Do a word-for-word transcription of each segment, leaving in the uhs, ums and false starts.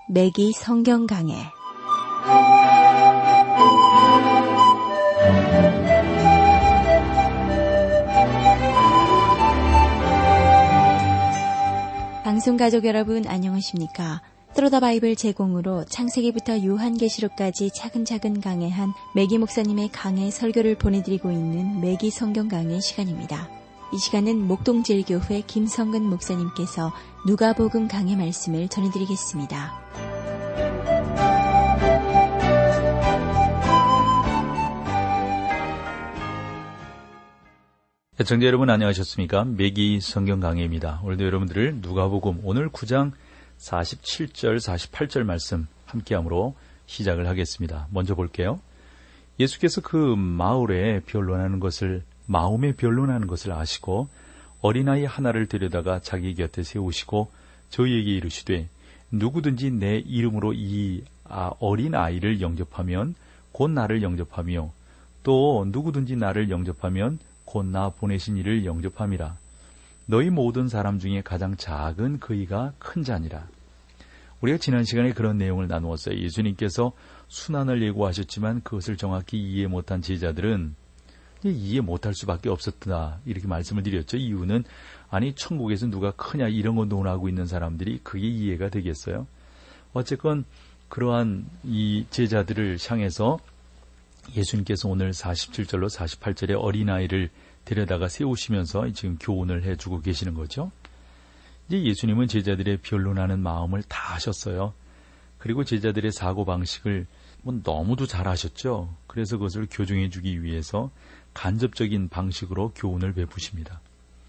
매기 성경 강해. 방송 가족 여러분 안녕하십니까? 트로더 바이블 제공으로 창세기부터 요한계시록까지 차근차근 강해한 매기 목사님의 강해 설교를 보내드리고 있는 매기 성경 강해 시간입니다. 이 시간은 목동제일교회 김성근 목사님께서 누가복음 강해 말씀을 전해드리겠습니다. 시청자 여러분 안녕하셨습니까? 매기 성경 강해입니다. 오늘도 여러분들을 누가복음 오늘 구 장 사십칠 절 사십팔 절 말씀 함께함으로 시작을 하겠습니다. 먼저 볼게요. 예수께서 그 마을에 변론하는 것을 마음에 변론하는 것을 아시고 어린아이 하나를 데려다가 자기 곁에 세우시고 저희에게 이르시되 누구든지 내 이름으로 이 어린아이를 영접하면 곧 나를 영접하며 또 누구든지 나를 영접하면 곧 나 보내신 이를 영접함이라. 너희 모든 사람 중에 가장 작은 그이가 큰 자니라. 우리가 지난 시간에 그런 내용을 나누었어요. 예수님께서 순환을 예고하셨지만 그것을 정확히 이해 못한 제자들은 이해 못할 수밖에 없었다 이렇게 말씀을 드렸죠. 이유는 아니 천국에서 누가 크냐 이런 거 논하고 있는 사람들이 그게 이해가 되겠어요. 어쨌건 그러한 이 제자들을 향해서 예수님께서 오늘 사십칠 절로 사십팔 절에 어린아이를 데려다가 세우시면서 지금 교훈을 해주고 계시는 거죠. 이제 예수님은 제자들의 변론하는 마음을 다 아셨어요. 그리고 제자들의 사고방식을 뭐 너무도 잘 아셨죠. 그래서 그것을 교정해주기 위해서 간접적인 방식으로 교훈을 베푸십니다.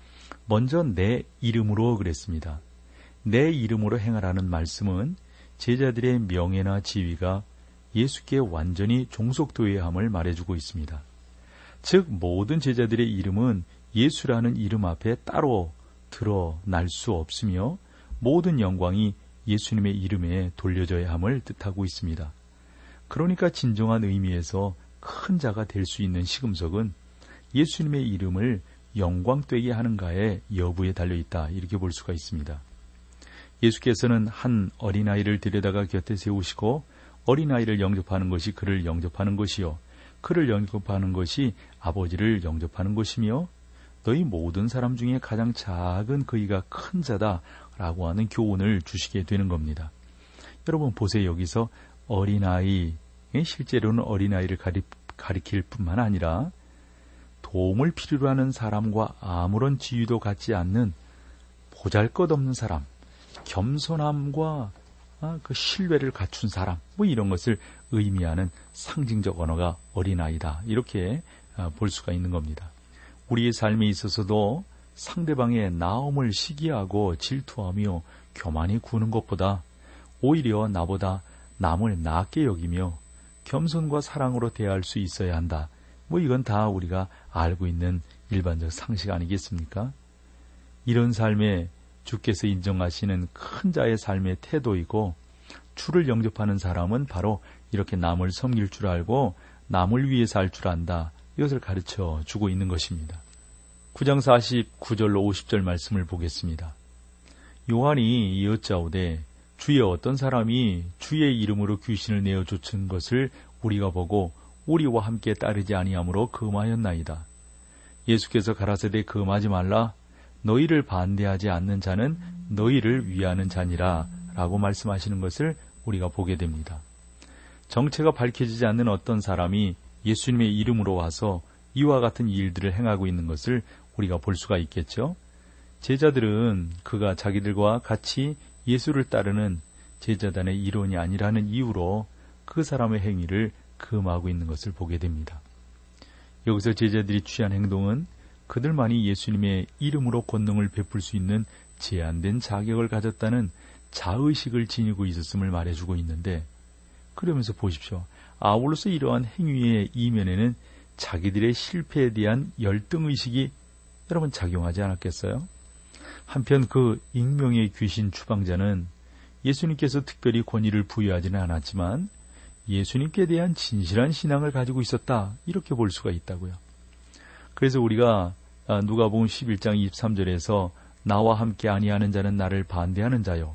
먼저 내 이름으로 그랬습니다. 내 이름으로 행하라는 말씀은 제자들의 명예나 지위가 예수께 완전히 종속되어야 함을 말해주고 있습니다. 즉 모든 제자들의 이름은 예수라는 이름 앞에 따로 드러날 수 없으며 모든 영광이 예수님의 이름에 돌려져야 함을 뜻하고 있습니다. 그러니까 진정한 의미에서 큰 자가 될 수 있는 시금석은 예수님의 이름을 영광되게 하는가의 여부에 달려있다 이렇게 볼 수가 있습니다. 예수께서는 한 어린아이를 데려다가 곁에 세우시고 어린아이를 영접하는 것이 그를 영접하는 것이요 그를 영접하는 것이 아버지를 영접하는 것이며 너희 모든 사람 중에 가장 작은 그이가 큰 자다라고 하는 교훈을 주시게 되는 겁니다. 여러분 보세요. 여기서 어린아이, 실제로는 어린아이를 가리, 가리킬 뿐만 아니라 도움을 필요로 하는 사람과 아무런 지위도 갖지 않는 보잘것없는 사람, 겸손함과 그 신뢰를 갖춘 사람, 뭐 이런 것을 의미하는 상징적 언어가 어린아이다. 이렇게 볼 수가 있는 겁니다. 우리의 삶에 있어서도 상대방의 나음을 시기하고 질투하며 교만히 구는 것보다 오히려 나보다 남을 낮게 여기며 겸손과 사랑으로 대할 수 있어야 한다. 뭐 이건 다 우리가 알고 있는 일반적 상식 아니겠습니까? 이런 삶에 주께서 인정하시는 큰 자의 삶의 태도이고 주를 영접하는 사람은 바로 이렇게 남을 섬길 줄 알고 남을 위해 살 줄 안다. 이것을 가르쳐 주고 있는 것입니다. 구 장 사십구 절로 오십 절 말씀을 보겠습니다. 요한이 여짜오되 주의 어떤 사람이 주의 이름으로 귀신을 내어 쫓은 것을 우리가 보고 우리와 함께 따르지 아니하므로 금하였나이다. 예수께서 가라사대 금하지 말라. 너희를 반대하지 않는 자는 너희를 위하는 자니라 라고 말씀하시는 것을 우리가 보게 됩니다. 정체가 밝혀지지 않는 어떤 사람이 예수님의 이름으로 와서 이와 같은 일들을 행하고 있는 것을 우리가 볼 수가 있겠죠. 제자들은 그가 자기들과 같이 예수를 따르는 제자단의 일원이 아니라는 이유로 그 사람의 행위를 금하고 있는 것을 보게 됩니다. 여기서 제자들이 취한 행동은 그들만이 예수님의 이름으로 권능을 베풀 수 있는 제한된 자격을 가졌다는 자의식을 지니고 있었음을 말해주고 있는데 그러면서 보십시오. 아울러서 이러한 행위의 이면에는 자기들의 실패에 대한 열등의식이 여러분 작용하지 않았겠어요? 한편 그 익명의 귀신 추방자는 예수님께서 특별히 권위를 부여하지는 않았지만 예수님께 대한 진실한 신앙을 가지고 있었다 이렇게 볼 수가 있다고요. 그래서 우리가 누가복음 십일 장 이십삼 절에서 나와 함께 아니하는 자는 나를 반대하는 자요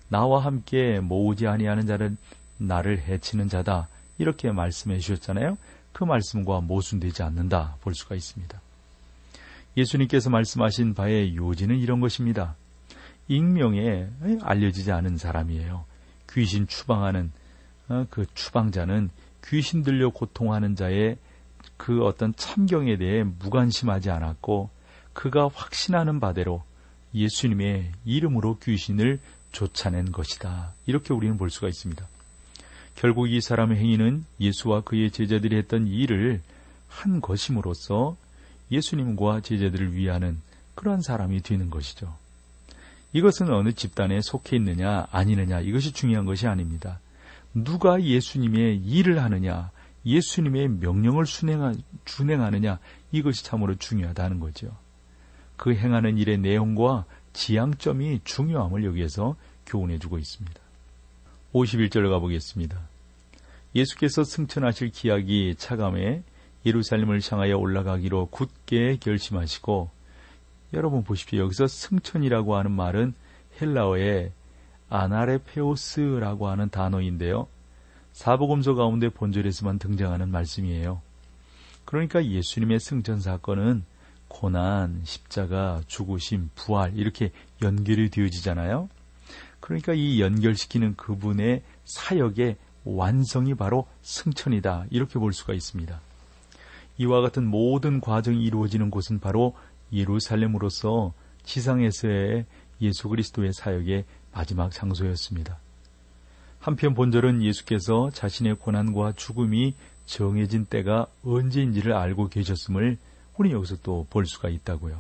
나와 함께 모으지 아니하는 자는 나를 해치는 자다. 이렇게 말씀해 주셨잖아요. 그 말씀과 모순되지 않는다 볼 수가 있습니다. 예수님께서 말씀하신 바의 요지는 이런 것입니다. 익명에 알려지지 않은 사람이에요. 귀신 추방하는 그 추방자는 귀신 들려 고통하는 자의 그 어떤 참경에 대해 무관심하지 않았고 그가 확신하는 바대로 예수님의 이름으로 귀신을 쫓아낸 것이다. 이렇게 우리는 볼 수가 있습니다. 결국 이 사람의 행위는 예수와 그의 제자들이 했던 일을 한 것임으로써 예수님과 제자들을 위하는 그러한 사람이 되는 것이죠. 이것은 어느 집단에 속해 있느냐 아니느냐 이것이 중요한 것이 아닙니다. 누가 예수님의 일을 하느냐, 예수님의 명령을 준행하느냐 이것이 참으로 중요하다는 거죠. 그 행하는 일의 내용과 지향점이 중요함을 여기에서 교훈해주고 있습니다. 오십일 절 가보겠습니다. 예수께서 승천하실 기약이 차감해 예루살렘을 향하여 올라가기로 굳게 결심하시고, 여러분 보십시오. 여기서 승천이라고 하는 말은 헬라어의 아나레페오스라고 하는 단어인데요. 사복음서 가운데 본절에서만 등장하는 말씀이에요. 그러니까 예수님의 승천 사건은 고난, 십자가, 죽으심, 부활 이렇게 연결이 되어지잖아요. 그러니까 이 연결시키는 그분의 사역의 완성이 바로 승천이다 이렇게 볼 수가 있습니다. 이와 같은 모든 과정이 이루어지는 곳은 바로 예루살렘으로서 지상에서의 예수 그리스도의 사역의 마지막 장소였습니다. 한편 본절은 예수께서 자신의 고난과 죽음이 정해진 때가 언제인지를 알고 계셨음을 우리 여기서 또 볼 수가 있다고요.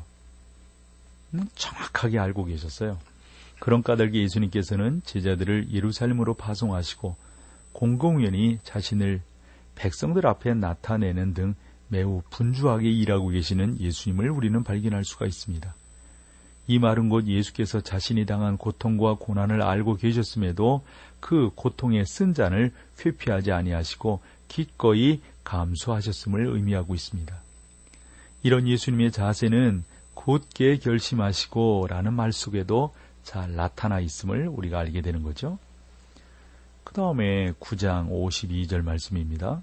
정확하게 알고 계셨어요. 그런 까닭에 예수님께서는 제자들을 예루살렘으로 파송하시고 공공연히 자신을 백성들 앞에 나타내는 등 매우 분주하게 일하고 계시는 예수님을 우리는 발견할 수가 있습니다. 이 말은 곧 예수께서 자신이 당한 고통과 고난을 알고 계셨음에도 그 고통의 쓴잔을 회피하지 아니하시고 기꺼이 감수하셨음을 의미하고 있습니다. 이런 예수님의 자세는 곧게 결심하시고 라는 말 속에도 잘 나타나 있음을 우리가 알게 되는 거죠. 그 다음에 구 장 오십이 절 말씀입니다.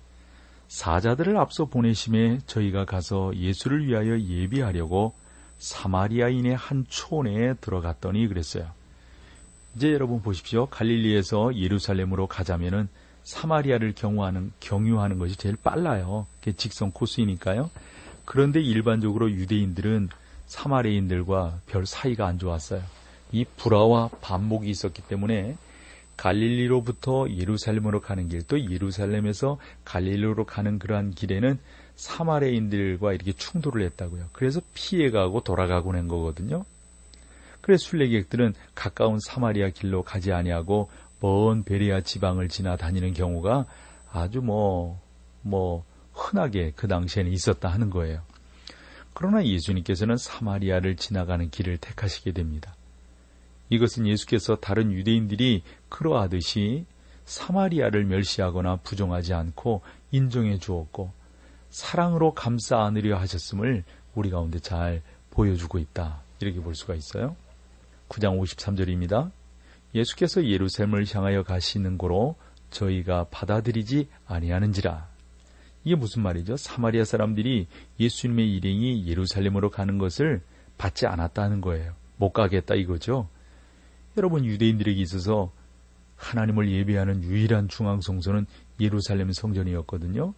사자들을 앞서 보내심에 저희가 가서 예수를 위하여 예비하려고 사마리아인의 한 촌에 들어갔더니 그랬어요. 이제 여러분 보십시오. 갈릴리에서 예루살렘으로 가자면은 사마리아를 경유하는, 경유하는 것이 제일 빨라요. 그게 직선 코스이니까요. 그런데 일반적으로 유대인들은 사마리아인들과 별 사이가 안 좋았어요. 이 불화와 반목이 있었기 때문에 갈릴리로부터 예루살렘으로 가는 길, 또 예루살렘에서 갈릴리로 가는 그러한 길에는 사마리아인들과 이렇게 충돌을 했다고요. 그래서 피해가고 돌아가고 한 거거든요. 그래서 순례객들은 가까운 사마리아 길로 가지 아니하고 먼 베레아 지방을 지나 다니는 경우가 아주 뭐, 뭐, 흔하게 그 당시에는 있었다 하는 거예요. 그러나 예수님께서는 사마리아를 지나가는 길을 택하시게 됩니다. 이것은 예수께서 다른 유대인들이 그러하듯이 사마리아를 멸시하거나 부정하지 않고 인정해 주었고 사랑으로 감싸 안으려 하셨음을 우리 가운데 잘 보여주고 있다. 이렇게 볼 수가 있어요. 구 장 오십삼 절입니다. 예수께서 예루살렘을 향하여 가시는 고로 저희가 받아들이지 아니하는지라. 이게 무슨 말이죠? 사마리아 사람들이 예수님의 일행이 예루살렘으로 가는 것을 받지 않았다는 거예요. 못 가겠다 이거죠. 여러분 유대인들에게 있어서 하나님을 예배하는 유일한 중앙성소는 예루살렘 성전이었거든요.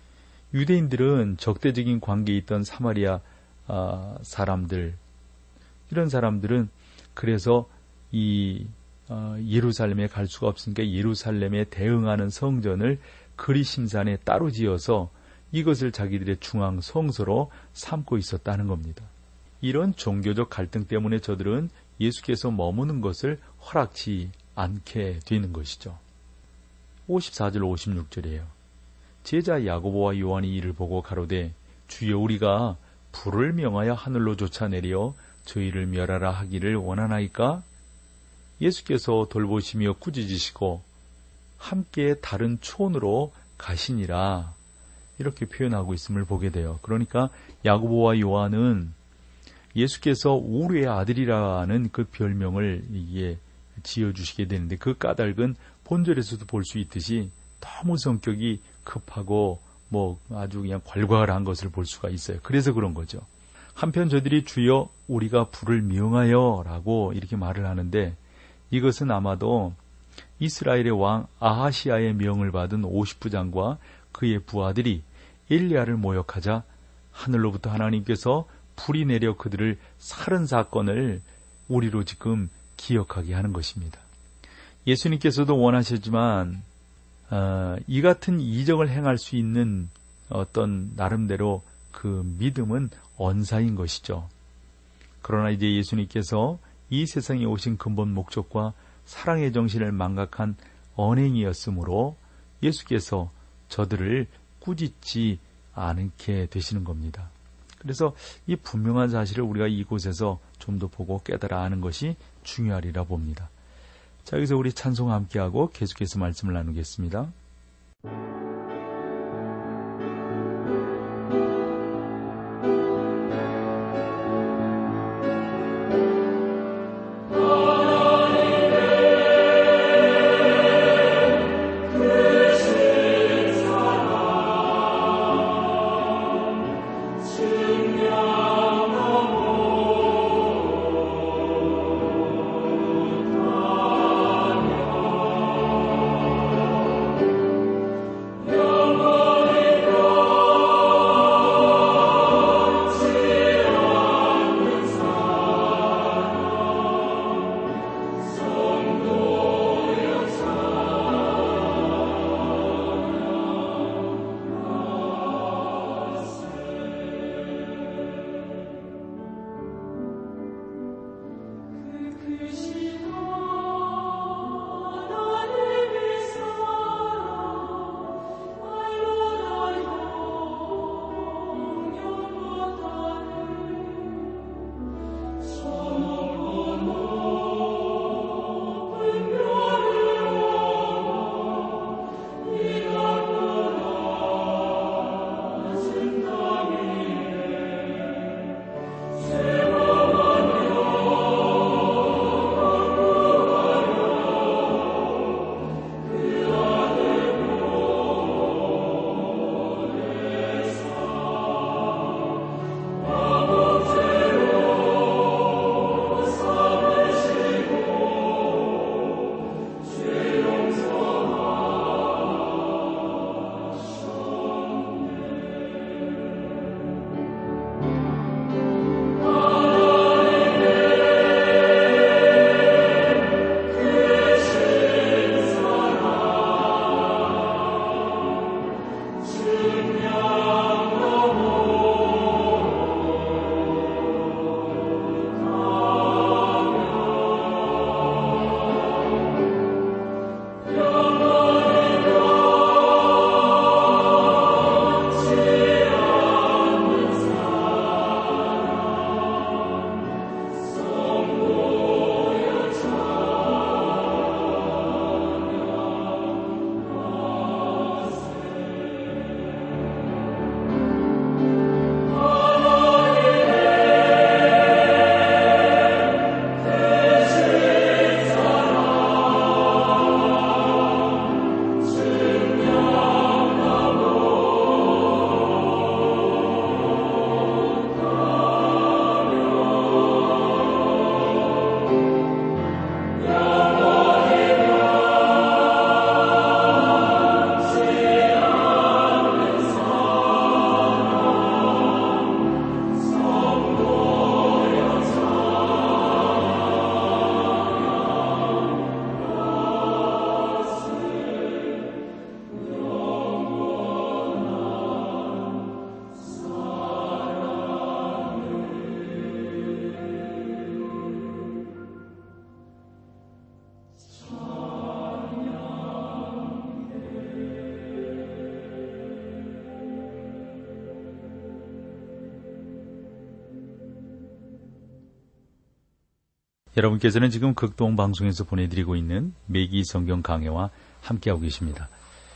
유대인들은 적대적인 관계에 있던 사마리아 아, 사람들, 이런 사람들은 그래서 이 어, 예루살렘에 갈 수가 없으니까 예루살렘에 대응하는 성전을 그리심산에 따로 지어서 이것을 자기들의 중앙 성소로 삼고 있었다는 겁니다. 이런 종교적 갈등 때문에 저들은 예수께서 머무는 것을 허락치 않게 되는 것이죠. 오십사 절 오십육 절이에요. 제자 야고보와 요한이 이를 보고 가로되 주여 우리가 불을 명하여 하늘로 쫓아내려 저희를 멸하라 하기를 원하나이까? 예수께서 돌보시며 꾸짖으시고 함께 다른 촌으로 가시니라 이렇게 표현하고 있음을 보게 돼요. 그러니까 야고보와 요한은 예수께서 우리의 아들이라는 그 별명을 이게 지어주시게 되는데 그 까닭은 본절에서도 볼 수 있듯이 너무 성격이 급하고 뭐 아주 그냥 괄괄한 것을 볼 수가 있어요. 그래서 그런 거죠. 한편 저들이 주여 우리가 불을 미용하여 라고 이렇게 말을 하는데 이것은 아마도 이스라엘의 왕 아하시아의 명을 받은 오십 부장과 그의 부하들이 엘리야를 모욕하자 하늘로부터 하나님께서 불이 내려 그들을 살은 사건을 우리로 지금 기억하게 하는 것입니다. 예수님께서도 원하셨지만 어, 이 같은 이적을 행할 수 있는 어떤 나름대로 그 믿음은 언사인 것이죠. 그러나 이제 예수님께서 이 세상에 오신 근본 목적과 사랑의 정신을 망각한 언행이었으므로 예수께서 저들을 꾸짖지 않게 되시는 겁니다. 그래서 이 분명한 사실을 우리가 이곳에서 좀 더 보고 깨달아 아는 것이 중요하리라 봅니다. 자, 여기서 우리 찬송 함께하고 계속해서 말씀을 나누겠습니다. 여러분께서는 지금 극동방송에서 보내드리고 있는 매기 성경 강해와 함께하고 계십니다.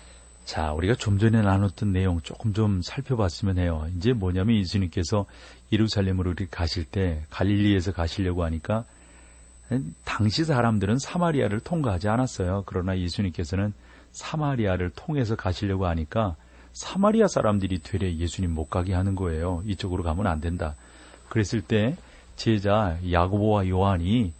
자, 우리가 좀 전에 나눴던 내용 조금 좀 살펴봤으면 해요. 이제 뭐냐면 예수님께서 예루살렘으로 가실 때 갈릴리에서 가시려고 하니까 당시 사람들은 사마리아를 통과하지 않았어요. 그러나 예수님께서는 사마리아를 통해서 가시려고 하니까 사마리아 사람들이 되레 예수님 못 가게 하는 거예요. 이쪽으로 가면 안 된다. 그랬을 때 제자 야고보와 요한이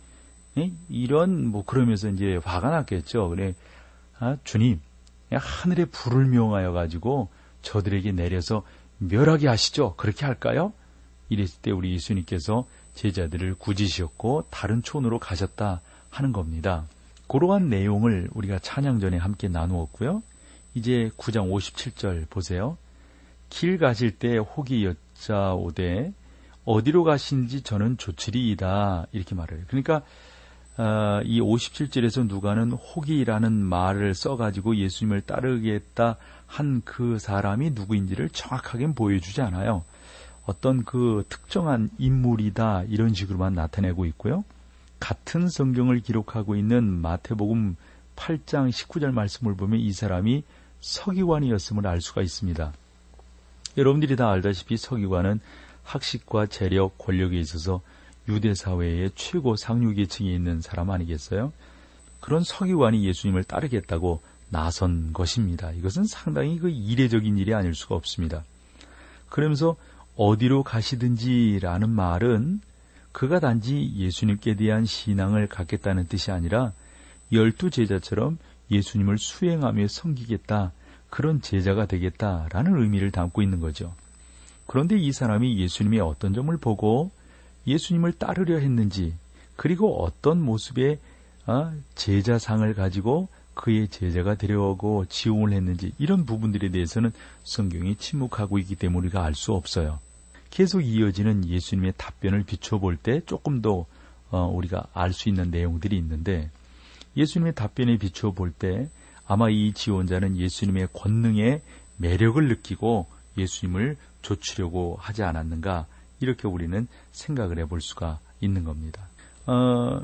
이런 뭐 그러면서 이제 화가 났겠죠. 그래, 아, 주님, 하늘에 불을 명하여 가지고 저들에게 내려서 멸하게 하시죠. 그렇게 할까요? 이랬을 때 우리 예수님께서 제자들을 꾸짖으셨고 다른 촌으로 가셨다 하는 겁니다. 그러한 내용을 우리가 찬양 전에 함께 나누었고요. 이제 구 장 오십칠 절 보세요. 길 가실 때 혹이 여짜오되 어디로 가신지 저는 조치리이다, 이렇게 말해요. 그러니까 어, 이 오십칠 절에서 누가는 혹이라는 말을 써가지고 예수님을 따르겠다 한 그 사람이 누구인지를 정확하게 보여주지 않아요. 어떤 그 특정한 인물이다 이런 식으로만 나타내고 있고요. 같은 성경을 기록하고 있는 마태복음 팔 장 십구 절 말씀을 보면 이 사람이 서기관이었음을 알 수가 있습니다. 여러분들이 다 알다시피 서기관은 학식과 재력, 권력에 있어서 유대 사회의 최고 상류계층에 있는 사람 아니겠어요? 그런 서기관이 예수님을 따르겠다고 나선 것입니다. 이것은 상당히 그 이례적인 일이 아닐 수가 없습니다. 그러면서 어디로 가시든지라는 말은 그가 단지 예수님께 대한 신앙을 갖겠다는 뜻이 아니라 열두 제자처럼 예수님을 수행하며 섬기겠다, 그런 제자가 되겠다라는 의미를 담고 있는 거죠. 그런데 이 사람이 예수님의 어떤 점을 보고 예수님을 따르려 했는지, 그리고 어떤 모습의 제자상을 가지고 그의 제자가 되려고 지원을 했는지, 이런 부분들에 대해서는 성경이 침묵하고 있기 때문에 우리가 알 수 없어요. 계속 이어지는 예수님의 답변을 비춰볼 때 조금 더 우리가 알 수 있는 내용들이 있는데, 예수님의 답변에 비춰볼 때 아마 이 지원자는 예수님의 권능에 매력을 느끼고 예수님을 좇으려고 하지 않았는가, 이렇게 우리는 생각을 해볼 수가 있는 겁니다. 어,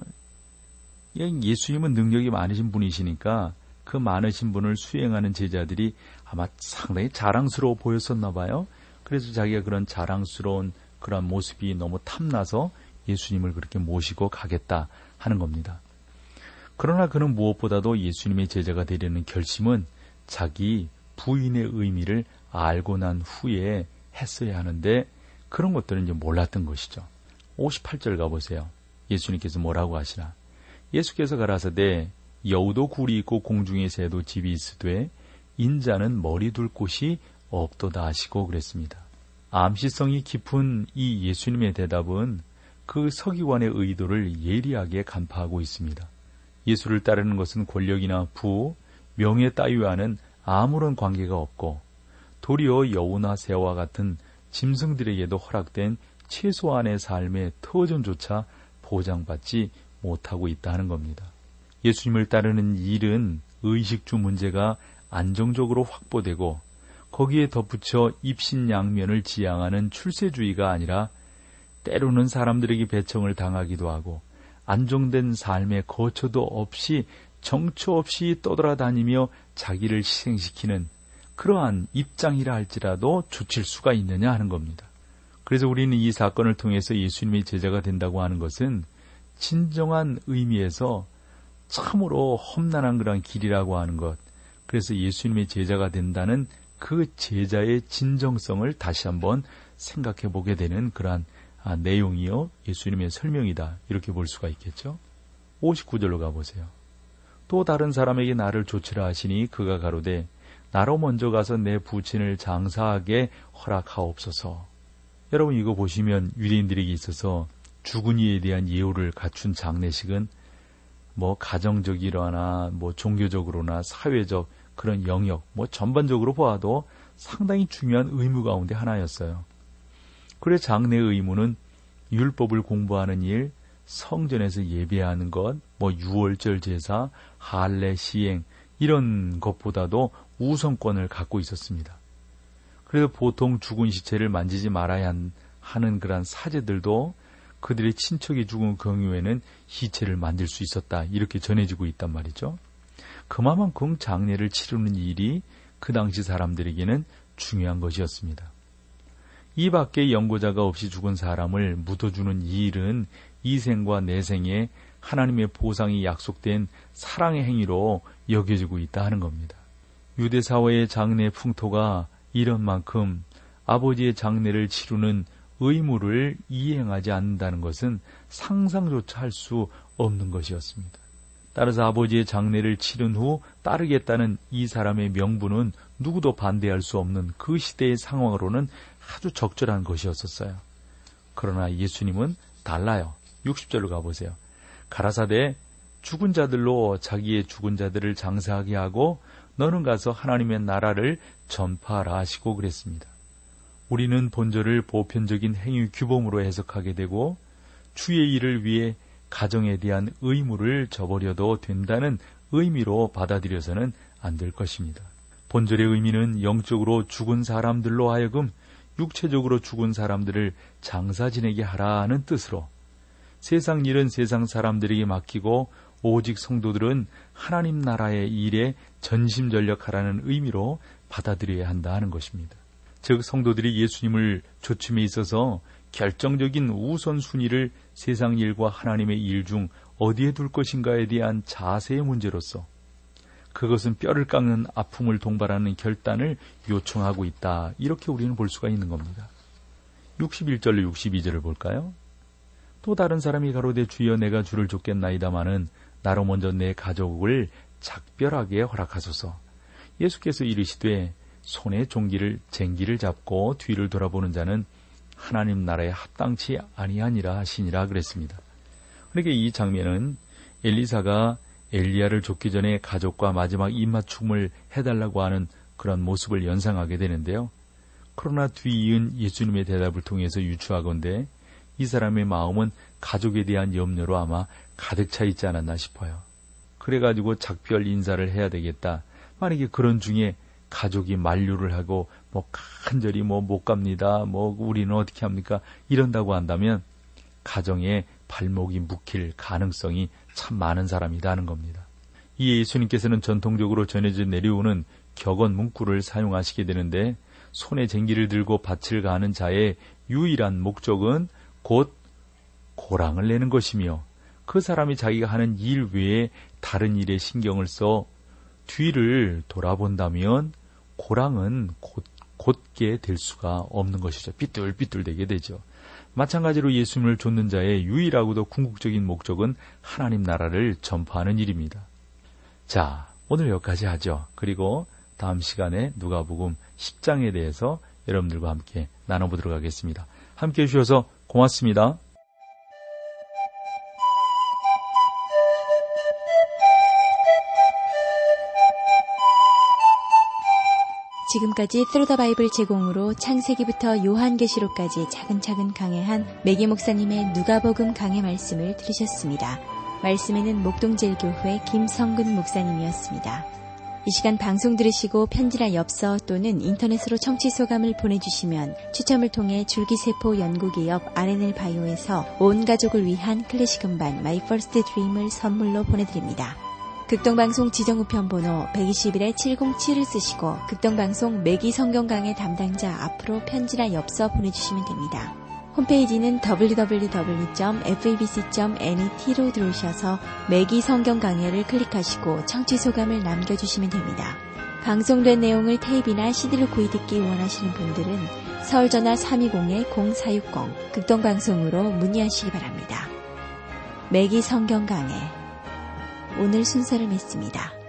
예수님은 능력이 많으신 분이시니까 그 많으신 분을 수행하는 제자들이 아마 상당히 자랑스러워 보였었나 봐요. 그래서 자기가 그런 자랑스러운 그런 모습이 너무 탐나서 예수님을 그렇게 모시고 가겠다 하는 겁니다. 그러나 그는 무엇보다도 예수님의 제자가 되려는 결심은 자기 부인의 의미를 알고 난 후에 했어야 하는데 그런 것들은 이제 몰랐던 것이죠. 오십팔 절 가보세요. 예수님께서 뭐라고 하시나? 예수께서 가라사대 여우도 굴이 있고 공중의 새도 집이 있으되 인자는 머리 둘 곳이 없도다 하시고 그랬습니다. 암시성이 깊은 이 예수님의 대답은 그 서기관의 의도를 예리하게 간파하고 있습니다. 예수를 따르는 것은 권력이나 부, 명예 따위와는 아무런 관계가 없고 도리어 여우나 새와 같은 짐승들에게도 허락된 최소한의 삶의 터전조차 보장받지 못하고 있다 하는 겁니다. 예수님을 따르는 일은 의식주 문제가 안정적으로 확보되고 거기에 덧붙여 입신양면을 지향하는 출세주의가 아니라 때로는 사람들에게 배청을 당하기도 하고 안정된 삶의 거처도 없이 정처 없이 떠돌아다니며 자기를 희생시키는 그러한 입장이라 할지라도 조칠 수가 있느냐 하는 겁니다. 그래서 우리는 이 사건을 통해서 예수님의 제자가 된다고 하는 것은 진정한 의미에서 참으로 험난한 그런 길이라고 하는 것, 그래서 예수님의 제자가 된다는 그 제자의 진정성을 다시 한번 생각해 보게 되는 그러한 아, 내용이요 예수님의 설명이다, 이렇게 볼 수가 있겠죠. 오십구 절로 가보세요. 또 다른 사람에게 나를 조치라 하시니 그가 가로되 나로 먼저 가서 내 부친을 장사하게 허락하옵소서. 여러분 이거 보시면 유대인들에게 있어서 죽은 이에 대한 예우를 갖춘 장례식은 뭐 가정적이거나 뭐 종교적으로나 사회적 그런 영역 뭐 전반적으로 보아도 상당히 중요한 의무 가운데 하나였어요. 그래 장례 의무는 율법을 공부하는 일, 성전에서 예배하는 것, 뭐 유월절 제사, 할례 시행 이런 것보다도 우선권을 갖고 있었습니다. 그래서 보통 죽은 시체를 만지지 말아야 하는 그런 사제들도 그들의 친척이 죽은 경우에는 시체를 만질 수 있었다, 이렇게 전해지고 있단 말이죠. 그만큼 장례를 치르는 일이 그 당시 사람들에게는 중요한 것이었습니다. 이 밖에 연고자가 없이 죽은 사람을 묻어주는 이 일은 이생과 내생에 하나님의 보상이 약속된 사랑의 행위로 여겨지고 있다 하는 겁니다. 유대 사회의 장례 풍토가 이런 만큼 아버지의 장례를 치르는 의무를 이행하지 않는다는 것은 상상조차 할 수 없는 것이었습니다. 따라서 아버지의 장례를 치른 후 따르겠다는 이 사람의 명분은 누구도 반대할 수 없는 그 시대의 상황으로는 아주 적절한 것이었었어요. 그러나 예수님은 달라요. 육십 절로 가보세요. 가라사대 죽은 자들로 자기의 죽은 자들을 장사하게 하고 너는 가서 하나님의 나라를 전파하라 하시고 그랬습니다. 우리는 본절을 보편적인 행위 규범으로 해석하게 되고 주의 일을 위해 가정에 대한 의무를 저버려도 된다는 의미로 받아들여서는 안 될 것입니다. 본절의 의미는 영적으로 죽은 사람들로 하여금 육체적으로 죽은 사람들을 장사 지내게 하라는 뜻으로 세상 일은 세상 사람들에게 맡기고 오직 성도들은 하나님 나라의 일에 전심전력하라는 의미로 받아들여야 한다 하는 것입니다. 즉 성도들이 예수님을 좇음에 있어서 결정적인 우선순위를 세상 일과 하나님의 일 중 어디에 둘 것인가에 대한 자세의 문제로서 그것은 뼈를 깎는 아픔을 동반하는 결단을 요청하고 있다. 이렇게 우리는 볼 수가 있는 겁니다. 육십일 절로 육십이 절을 볼까요? 또 다른 사람이 가로되 주여 내가 주를 쫓겠나이다마는 나로 먼저 내 가족을 작별하게 허락하소서. 예수께서 이르시되 손에 종기를 쟁기를 잡고 뒤를 돌아보는 자는 하나님 나라에 합당치 아니하니라 하시니라 그랬습니다. 그러니까 이 장면은 엘리사가 엘리야를 쫓기 전에 가족과 마지막 입맞춤을 해달라고 하는 그런 모습을 연상하게 되는데요. 그러나 뒤이은 예수님의 대답을 통해서 유추하건대 이 사람의 마음은 가족에 대한 염려로 아마 가득 차 있지 않았나 싶어요. 그래가지고 작별 인사를 해야 되겠다. 만약에 그런 중에 가족이 만류를 하고 뭐 간절히 뭐 못 갑니다. 뭐 우리는 어떻게 합니까? 이런다고 한다면 가정에 발목이 묶일 가능성이 참 많은 사람이다 하는 겁니다. 이에 예수님께서는 전통적으로 전해져 내려오는 격언 문구를 사용하시게 되는데 손에 쟁기를 들고 밭을 가는 자의 유일한 목적은 곧 고랑을 내는 것이며 그 사람이 자기가 하는 일 외에 다른 일에 신경을 써 뒤를 돌아본다면 고랑은 곧, 곧게 될 수가 없는 것이죠. 삐뚤삐뚤되게 되죠. 마찬가지로 예수님을 좇는 자의 유일하고도 궁극적인 목적은 하나님 나라를 전파하는 일입니다. 자, 오늘 여기까지 하죠. 그리고 다음 시간에 누가복음 십 장에 대해서 여러분들과 함께 나눠보도록 하겠습니다. 함께 해주셔서 고맙습니다. 지금까지 Through the Bible 제공으로 창세기부터 요한계시록까지 차근차근 강해한 매기 목사님의 누가복음 강해 말씀을 들으셨습니다. 말씀에는 목동제일교회 김성근 목사님이었습니다. 이 시간 방송 들으시고 편지나 엽서 또는 인터넷으로 청취 소감을 보내주시면 추첨을 통해 줄기세포 연구기업 알엔엘 바이오에서 온 가족을 위한 클래식 음반 My First Dream을 선물로 보내드립니다. 극동방송 지정우편 번호 백이십일 칠공칠을 쓰시고 극동방송 매기 성경 강해 담당자 앞으로 편지나 엽서 보내주시면 됩니다. 홈페이지는 더블유 더블유 더블유 점 에프이비씨 점 넷으로 들어오셔서 매기 성경 강해를 클릭하시고 청취 소감을 남겨주시면 됩니다. 방송된 내용을 테이프나 씨디로 구입듣기 원하시는 분들은 서울전화 삼이공 공사육공 극동방송으로 문의하시기 바랍니다. 매기 성경 강해 오늘 순서를 맺습니다.